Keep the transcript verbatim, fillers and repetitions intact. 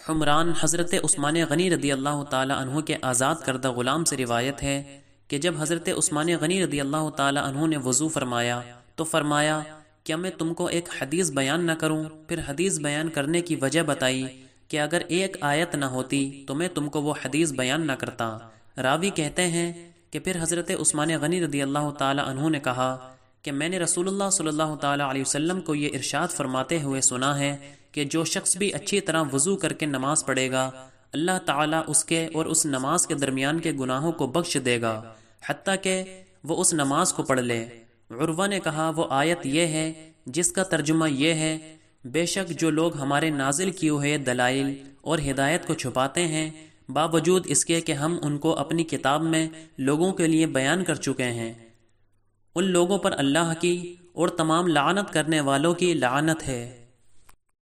हुमरान हज़रत उस्मान गनी रदी अल्लाह ताला अन्हु के आज़ाद करदा ग़ुलाम से रिवायत है कि जब हज़रत उस्मान गनी रदी अल्लाह ताला अन्हु ने वज़ू फरमाया तो फरमाया, क्या मैं तुमको एक हदीस बयान न करूं? फिर हदीस बयान करने की वजह बताई कि अगर एक आयत न होती तो मैं तुमको वो हदीस बयान न करता। रावी कहते हैं कि फिर हज़रत उस्मान गनी रदी अल्लाह ताला अन्हु ने कहा कि मैंने रसूलुल्लाह सल्लल्लाहु ताला अलैहि वसल्लम को ये इरशाद फरमाते हुए सुना है कि जो शख्स भी अच्छी तरह वज़ू करके नमाज पढ़ेगा, अल्लाह ताला उसके और उस नमाज के दरमियान के गुनाहों को बख्श देगा, हत्ता कि वो उस नमाज को पढ़ ले। उर्वा ने कहा, वो आयत ये है जिसका तर्जुमा ये है, बेशक जो लोग हमारे नाजिल किए हुए दलाइल और हिदायत को छुपाते हैं, बावजूद इसके कि हम उनको अपनी किताब में लोगों के लिए बयान कर चुके हैं, उन लोगों पर अल्लाह की और तमाम लानत करने वालों की लानत है।